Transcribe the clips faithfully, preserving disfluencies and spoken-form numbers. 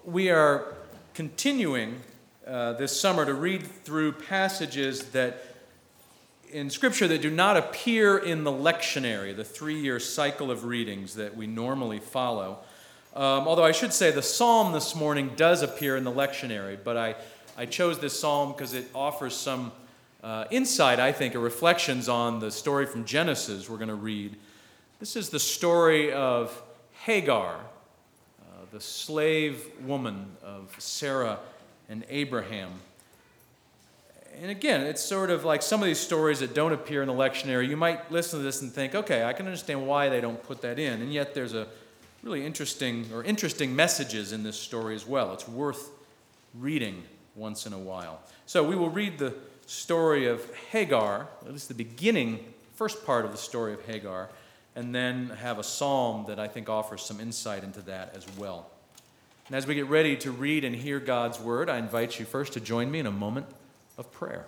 we are continuing uh, this summer to read through passages that in Scripture that do not appear in the lectionary, the three-year cycle of readings that we normally follow. Um, although I should say the psalm this morning does appear in the lectionary, but I, I chose this psalm because it offers some uh, insight, I think, or reflections on the story from Genesis we're going to read. This is the story of Hagar, uh, the slave woman of Sarah and Abraham. And again, it's sort of like some of these stories that don't appear in the lectionary. You might listen to this and think, okay, I can understand why they don't put that in. And yet there's a really interesting or interesting messages in this story as well. It's worth reading once in a while. So we will read the story of Hagar, at least the beginning, first part of the story of Hagar, and then have a psalm that I think offers some insight into that as well. And as we get ready to read and hear God's word, I invite you first to join me in a moment of prayer.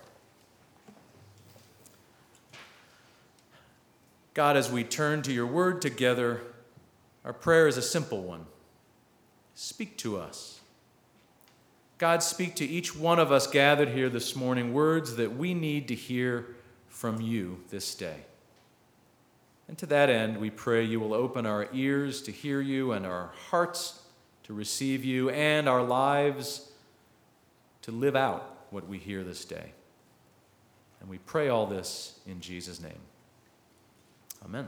God, as we turn to your word together, our prayer is a simple one. Speak to us. God, speak to each one of us gathered here this morning words that we need to hear from you this day. And to that end, we pray you will open our ears to hear you and our hearts to receive you and our lives to live out what we hear this day. And we pray all this in Jesus' name. Amen.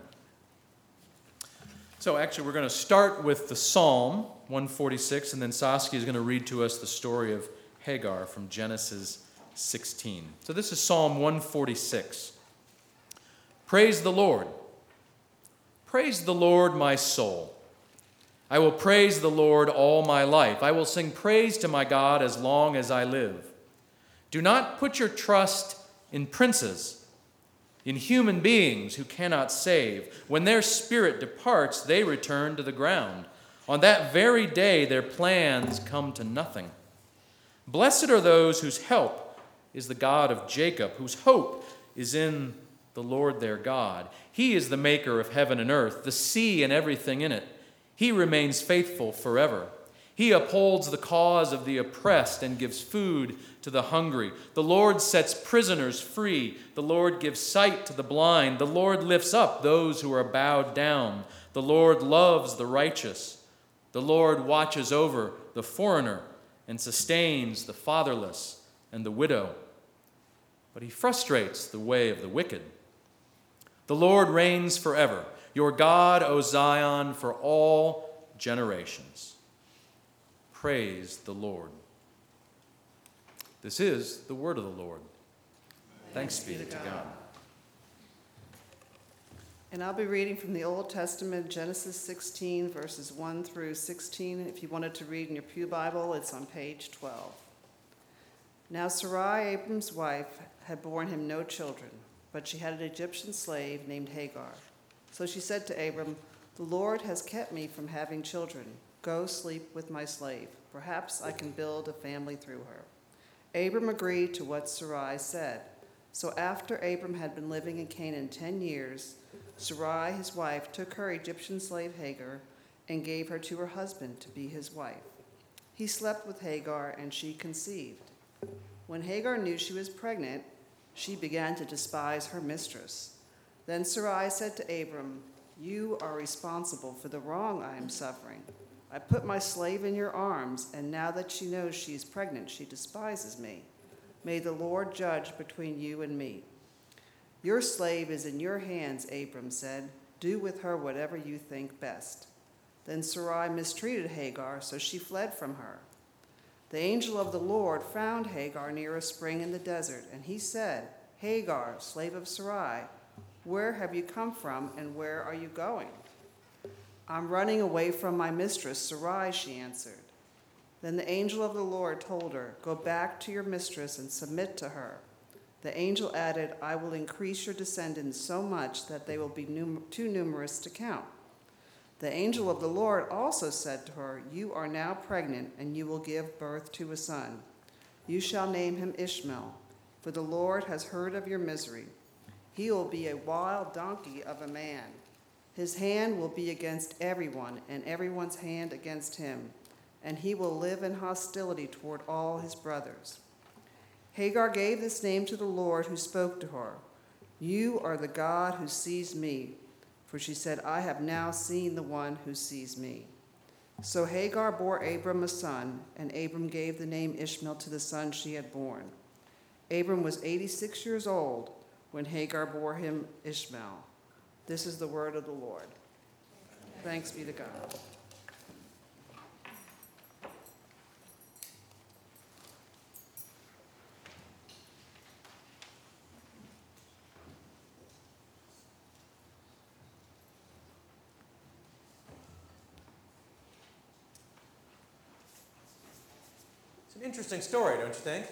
So actually, we're going to start with the Psalm one forty-six, and then Saskia is going to read to us the story of Hagar from Genesis sixteen. So this is Psalm one forty-six. Praise the Lord. Praise the Lord, my soul. I will praise the Lord all my life. I will sing praise to my God as long as I live. Do not put your trust in princes, in human beings who cannot save. When their spirit departs, they return to the ground. On that very day, their plans come to nothing. Blessed are those whose help is the God of Jacob, whose hope is in the Lord their God. He is the maker of heaven and earth, the sea and everything in it. He remains faithful forever. He upholds the cause of the oppressed and gives food to the hungry. The Lord sets prisoners free. The Lord gives sight to the blind. The Lord lifts up those who are bowed down. The Lord loves the righteous. The Lord watches over the foreigner and sustains the fatherless and the widow. But he frustrates the way of the wicked. The Lord reigns forever. Your God, O Zion, for all generations. Praise the Lord. This is the word of the Lord. Thanks be to God. And I'll be reading from the Old Testament, Genesis sixteen, verses one through sixteen. If you wanted to read in your Pew Bible, it's on page twelve. Now Sarai, Abram's wife, had borne him no children, but she had an Egyptian slave named Hagar. So she said to Abram, "The Lord has kept me from having children. Go sleep with my slave. Perhaps I can build a family through her." Abram agreed to what Sarai said. So after Abram had been living in Canaan ten years, Sarai, his wife, took her Egyptian slave Hagar and gave her to her husband to be his wife. He slept with Hagar, and she conceived. When Hagar knew she was pregnant, she began to despise her mistress. Then Sarai said to Abram, "You are responsible for the wrong I am suffering. I put my slave in your arms, and now that she knows she is pregnant, she despises me. May the Lord judge between you and me." "Your slave is in your hands," Abram said. "Do with her whatever you think best." Then Sarai mistreated Hagar, so she fled from her. The angel of the Lord found Hagar near a spring in the desert, and he said, "Hagar, slave of Sarai, where have you come from, and where are you going?" "I'm running away from my mistress, Sarai," she answered. Then the angel of the Lord told her, "Go back to your mistress and submit to her." The angel added, "I will increase your descendants so much that they will be num- too numerous to count." The angel of the Lord also said to her, "You are now pregnant, and you will give birth to a son. You shall name him Ishmael, for the Lord has heard of your misery. He will be a wild donkey of a man. His hand will be against everyone, and everyone's hand against him, and he will live in hostility toward all his brothers. Hagar gave this name to the Lord who spoke to her. You are the God who sees me. For she said, I have now seen the one who sees me. So Hagar bore Abram a son, and Abram gave the name Ishmael to the son she had born. Abram was eighty-six years old when Hagar bore him Ishmael. This is the word of the Lord. Thanks be to God. It's an interesting story, don't you think?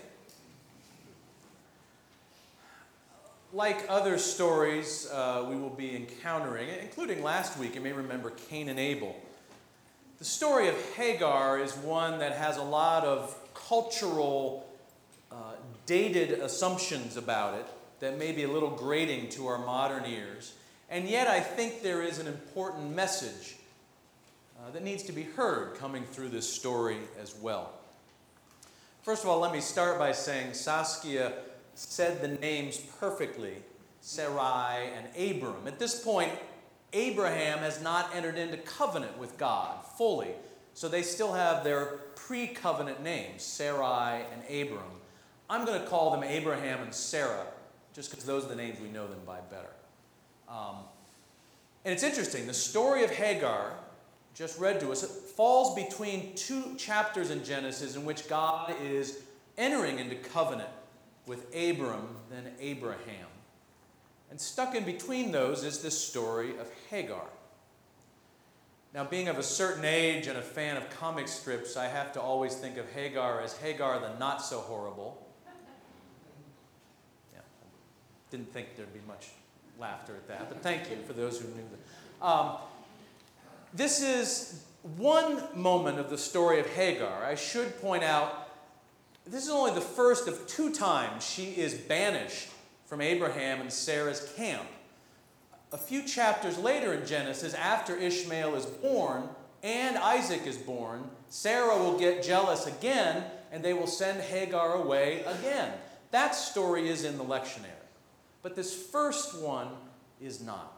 Like other stories uh, we will be encountering, including last week, you may remember Cain and Abel. The story of Hagar is one that has a lot of cultural, uh, dated assumptions about it that may be a little grating to our modern ears. And yet I think there is an important message uh, that needs to be heard coming through this story as well. First of all, let me start by saying Saskia said the names perfectly, Sarai and Abram. At this point, Abraham has not entered into covenant with God fully, so they still have their pre-covenant names, Sarai and Abram. I'm going to call them Abraham and Sarah, just because those are the names we know them by better. Um, and it's interesting, the story of Hagar, just read to us, it falls between two chapters in Genesis in which God is entering into covenant with Abram, then Abraham. And stuck in between those is this story of Hagar. Now, being of a certain age and a fan of comic strips, I have to always think of Hagar as Hagar the not-so-horrible. Yeah, didn't think there'd be much laughter at that, but thank you for those who knew that. Um, this is one moment of the story of Hagar. I should point out, this is only the first of two times she is banished from Abraham and Sarah's camp. A few chapters later in Genesis, after Ishmael is born and Isaac is born, Sarah will get jealous again and they will send Hagar away again. That story is in the lectionary. But this first one is not.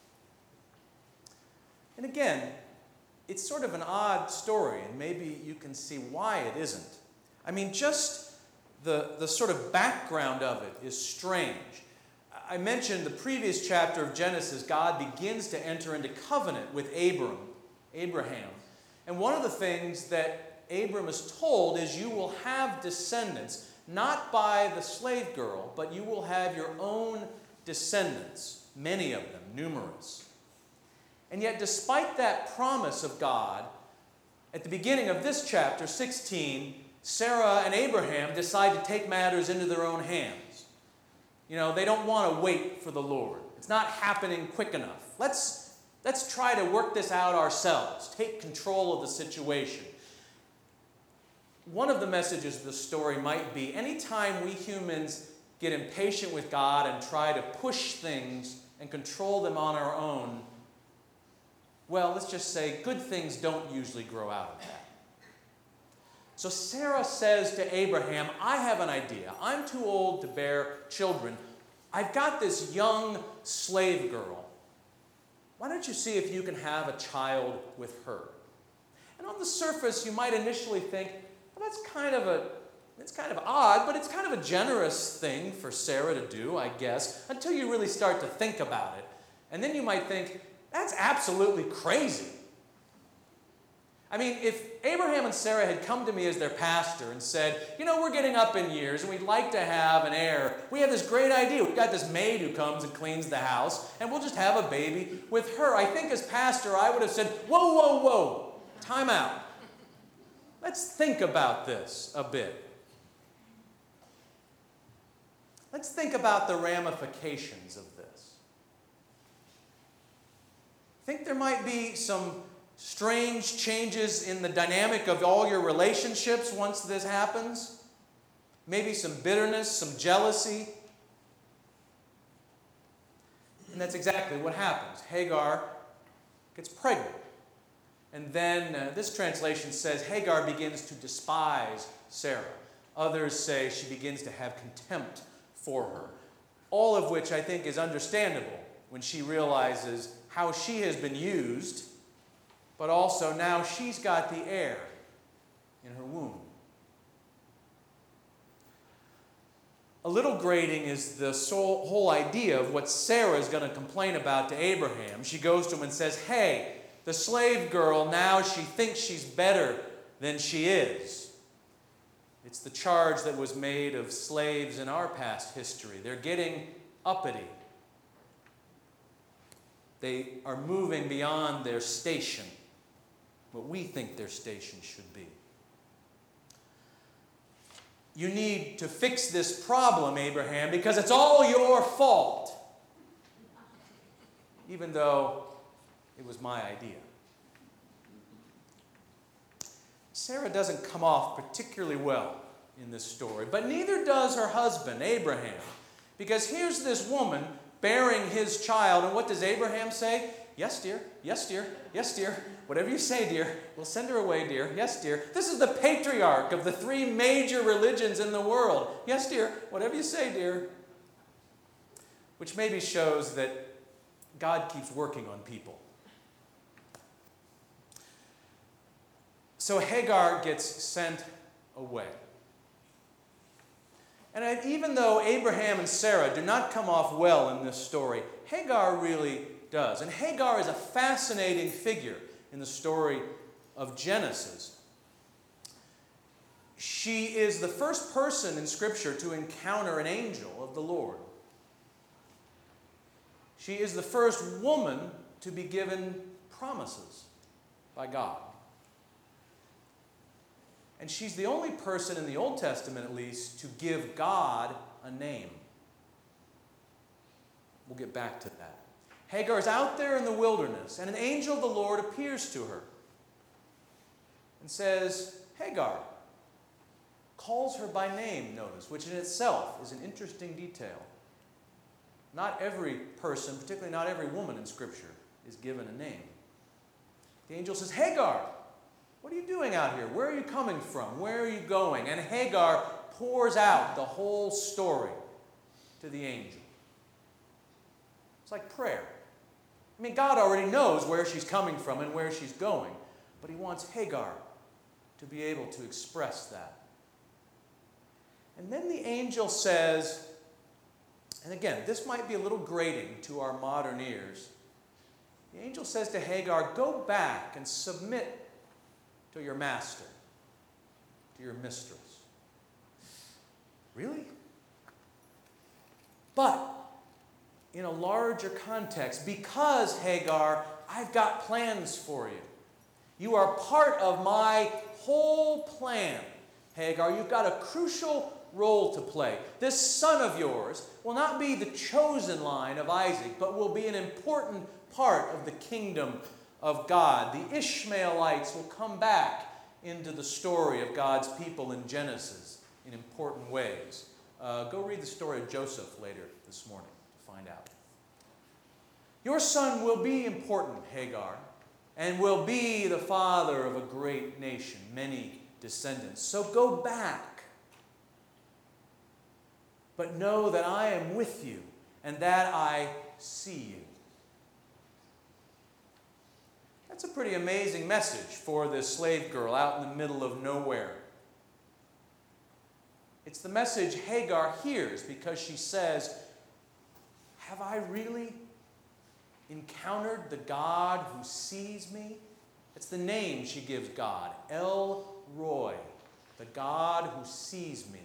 And again, it's sort of an odd story, and maybe you can see why it isn't. I mean, just the, the sort of background of it is strange. I mentioned the previous chapter of Genesis, God begins to enter into covenant with Abram, Abraham. And one of the things that Abram is told is you will have descendants, not by the slave girl, but you will have your own descendants, many of them, numerous. And yet, despite that promise of God, at the beginning of this chapter, sixteen, Sarah and Abraham decide to take matters into their own hands. You know, they don't want to wait for the Lord. It's not happening quick enough. Let's, let's try to work this out ourselves, take control of the situation. One of the messages of the story might be, anytime we humans get impatient with God and try to push things and control them on our own, well, let's just say good things don't usually grow out of that. So Sarah says to Abraham, I have an idea. I'm too old to bear children. I've got this young slave girl. Why don't you see if you can have a child with her? And on the surface, you might initially think, well, that's kind of a, it's kind of odd, but it's kind of a generous thing for Sarah to do, I guess, until you really start to think about it. And then you might think, that's absolutely crazy. I mean, if Abraham and Sarah had come to me as their pastor and said, you know, we're getting up in years and we'd like to have an heir. We have this great idea. We've got this maid who comes and cleans the house, and we'll just have a baby with her. I think as pastor, I would have said, whoa, whoa, whoa, time out. Let's think about this a bit. Let's think about the ramifications of this. Think there might be some strange changes in the dynamic of all your relationships once this happens? Maybe some bitterness, some jealousy. And that's exactly what happens. Hagar gets pregnant. And then uh, this translation says Hagar begins to despise Sarah. Others say she begins to have contempt for her. All of which I think is understandable when she realizes how she has been used, but also now she's got the heir in her womb. A little grating is the whole idea of what Sarah is going to complain about to Abraham. She goes to him and says, hey, the slave girl, now she thinks she's better than she is. It's the charge that was made of slaves in our past history. They're getting uppity. They are moving beyond their station, what we think their station should be. You need to fix this problem, Abraham, because it's all your fault. Even though it was my idea. Sarah doesn't come off particularly well in this story, but neither does her husband, Abraham. Because here's this woman bearing his child, and what does Abraham say? Yes, dear. Yes, dear. Yes, dear. Whatever you say, dear. We'll send her away, dear. Yes, dear. This is the patriarch of the three major religions in the world. Yes, dear. Whatever you say, dear. Which maybe shows that God keeps working on people. So Hagar gets sent away. And even though Abraham and Sarah do not come off well in this story, Hagar really does. And Hagar is a fascinating figure in the story of Genesis. She is the first person in Scripture to encounter an angel of the Lord. She is the first woman to be given promises by God. And she's the only person in the Old Testament, at least, to give God a name. We'll get back to that. Hagar is out there in the wilderness, and an angel of the Lord appears to her and says, Hagar, calls her by name, notice, which in itself is an interesting detail. Not every person, particularly not every woman in Scripture, is given a name. The angel says, Hagar, what are you doing out here? Where are you coming from? Where are you going? And Hagar pours out the whole story to the angel. It's like prayer. I mean, God already knows where she's coming from and where she's going, but he wants Hagar to be able to express that. And then the angel says, and again, this might be a little grating to our modern ears. The angel says to Hagar, go back and submit to your master, to your mistress. Really? But in a larger context, because, Hagar, I've got plans for you. You are part of my whole plan, Hagar. You've got a crucial role to play. This son of yours will not be the chosen line of Isaac, but will be an important part of the kingdom of God. The Ishmaelites will come back into the story of God's people in Genesis in important ways. Uh, go read the story of Joseph later this morning to find out. Your son will be important, Hagar, and will be the father of a great nation, many descendants. So go back. But know that I am with you and that I see you. That's a pretty amazing message for this slave girl out in the middle of nowhere. It's the message Hagar hears because she says, have I really encountered the God who sees me? It's the name she gives God, El Roi, the God who sees me.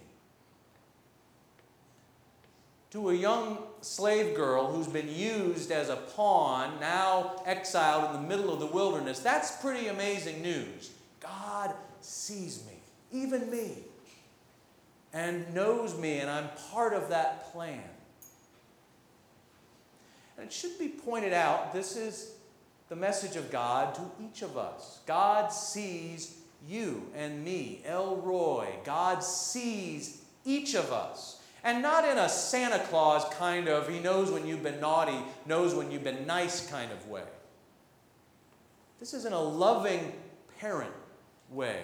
To a young slave girl who's been used as a pawn, now exiled in the middle of the wilderness, that's pretty amazing news. God sees me, even me, and knows me, and I'm part of that plan. And it should be pointed out, this is the message of God to each of us. God sees you and me, El Roi. God sees each of us. And not in a Santa Claus kind of, he knows when you've been naughty, knows when you've been nice kind of way. This is in a loving parent way.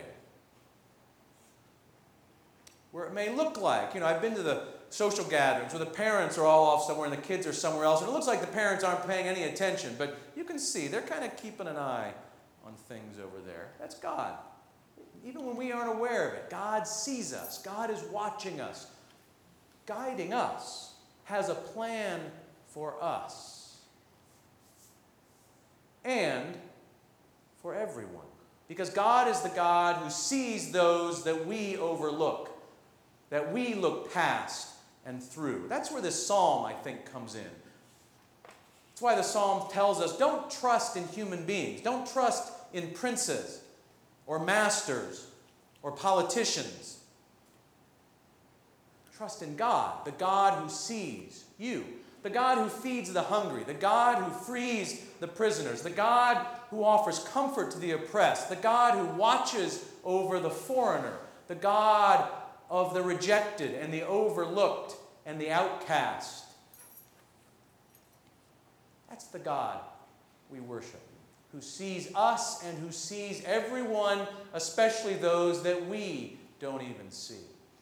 Where it may look like, you know, I've been to the social gatherings where the parents are all off somewhere and the kids are somewhere else, and it looks like the parents aren't paying any attention, but you can see they're kind of keeping an eye on things over there. That's God. Even when we aren't aware of it, God sees us. God is watching us, guiding us, has a plan for us. And for everyone. Because God is the God who sees those that we overlook, that we look past and through. That's where this psalm, I think, comes in. That's why the psalm tells us, don't trust in human beings. Don't trust in princes or masters or politicians. Trust in God, the God who sees you, the God who feeds the hungry, the God who frees the prisoners, the God who offers comfort to the oppressed, the God who watches over the foreigner, the God of the rejected and the overlooked and the outcast. That's the God we worship, who sees us and who sees everyone, especially those that we don't even see.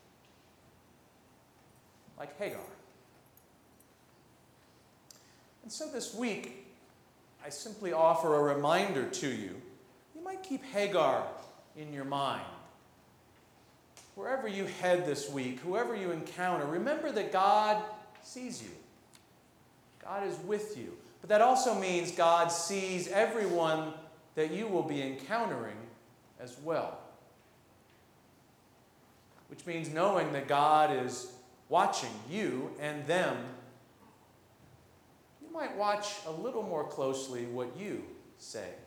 Like Hagar. And so this week, I simply offer a reminder to you. You might keep Hagar in your mind. Wherever you head this week, whoever you encounter, remember that God sees you. God is with you. But that also means God sees everyone that you will be encountering as well. Which means knowing that God is watching you and them, you might watch a little more closely what you say.